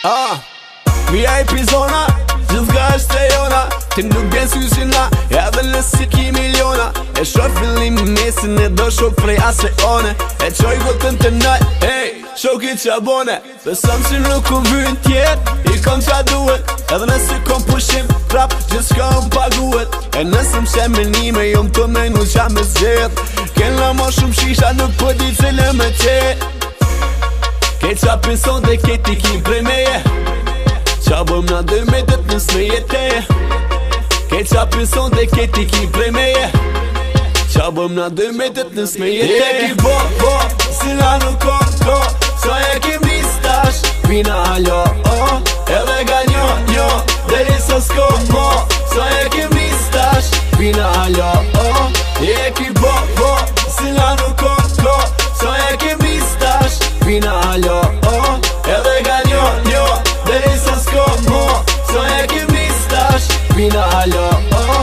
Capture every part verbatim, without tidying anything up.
Ah, V I P zona, gjithka është e jona. Ti nuk bjen syzina, edhe nësi ki miliona. E shoh fillim mesin e do shok prej ase one. E qoj gotën të naj, ej, shoki qa bone. Besëm që nuk kom vynë tjet, i kom qa duhet. Edhe nësi kom pushim, prap, gjithka më paguhet. E nësëm që menime, jom të menu qa me zjedh. Kena ma shumë shisha, nuk po di cilë me qet. Ke qa pinson dhe ke ti kim prej meje. Qa bëm na dë me dët nës me jeteje. Ke qa pinson dhe ke ti kim prej meje. Qa bëm na dë me dët nës me jeteje. E ki bo, bo, si na nuk ko, ko. So e kim nistash, pina hallo, oh. Edhe ga njo, njo, deri so s'ko, mo. So e kim nistash, pina hallo, oh. E ki bo, bo, si na nuk ko, ko. So e kim nistash, pina hallo, oh. Edhe ga njo, njo, deri so s'ko, mo. So e kim nistash, pina hallo, oh.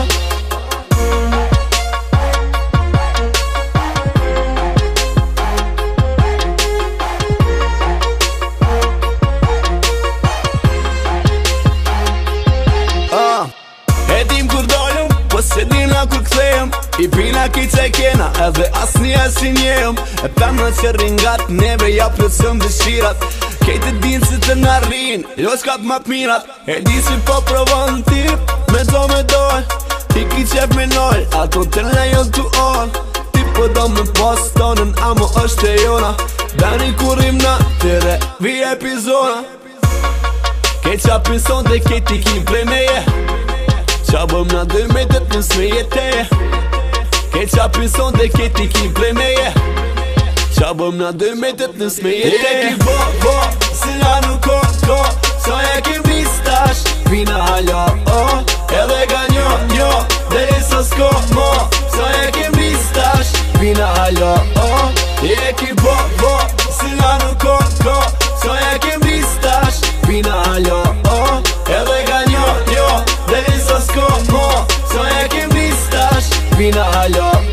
E dim kur dollum, po se dina kur kthejm. I pina ki që kena, edhe asni e si njem. E pëmë që ringat, neve ja plëtsëm dëshirat. Kejtë din si të narrin, jo s'kat ma t'mirat. E di si po provon tip, me do me doj. Ti ki qef me noj, ato të lejon t'u on. Ti po do me pas tonën, amo është e jona. Dani kurim na, tëre V I P zona. Ke qa pinson dhe ke ti kim prej meje. Qa bëm na dë me dët nës me jeteje. Ke qa pinson dhe ke ti kim prej meje. Qa bëm na dë me dët nës me jeteje. E ki bo, bo, si na nuk ko, ko. So e kim nistash, pina hallo, oh. Edhe ga njo, njo, deri so s'ko, mo. So e kim nistash, pina hallo, oh. E ki bo, bo, si na nuk ko, ko. So e kim nistash, pina hallo, oh. Edhe ga njo, njo, deri so s'ko, mo. So e kim nistash, pina hallo,